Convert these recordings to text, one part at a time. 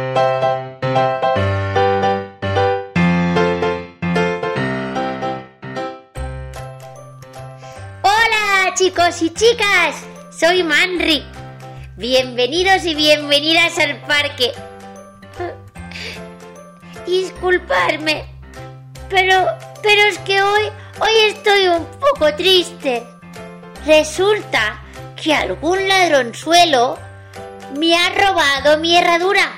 Hola chicos y chicas, soy Manri. Bienvenidos y bienvenidas al parque. Disculpadme, pero es que hoy estoy un poco triste. Resulta que algún ladronzuelo me ha robado mi herradura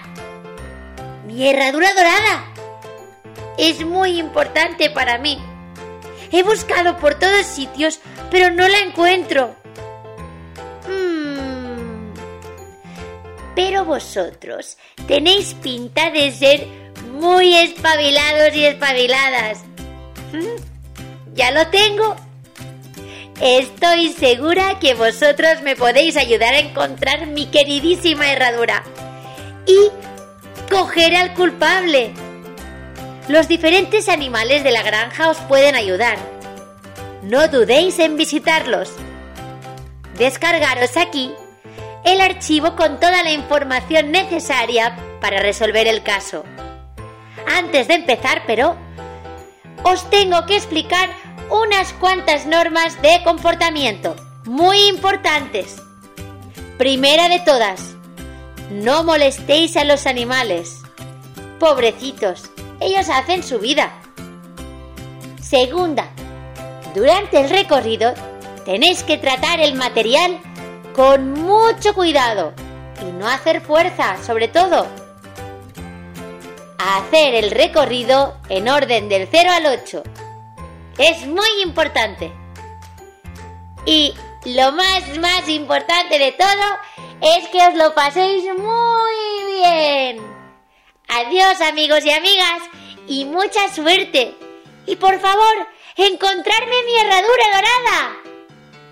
dorada. Es muy importante para mí. He buscado por todos sitios, pero no la encuentro. Pero vosotros tenéis pinta de ser muy espabilados y espabiladas. Ya lo tengo. Estoy segura que vosotros me podéis ayudar a encontrar mi queridísima herradura y coger al culpable. Los diferentes animales de la granja os pueden ayudar. No dudéis en visitarlos. Descargaros aquí el archivo con toda la información necesaria para resolver el caso. Antes de empezar, pero, os tengo que explicar unas cuantas normas de comportamiento muy importantes. Primera de todas, no molestéis a los animales. Pobrecitos, ellos hacen su vida. Segunda, durante el recorrido tenéis que tratar el material con mucho cuidado y no hacer fuerza, sobre todo. Hacer el recorrido en orden del 0 al 8. Es muy importante. Y lo más importante de todo es que os lo paséis muy bien. Adiós, amigos y amigas, y mucha suerte. Y por favor, encontrarme mi herradura dorada.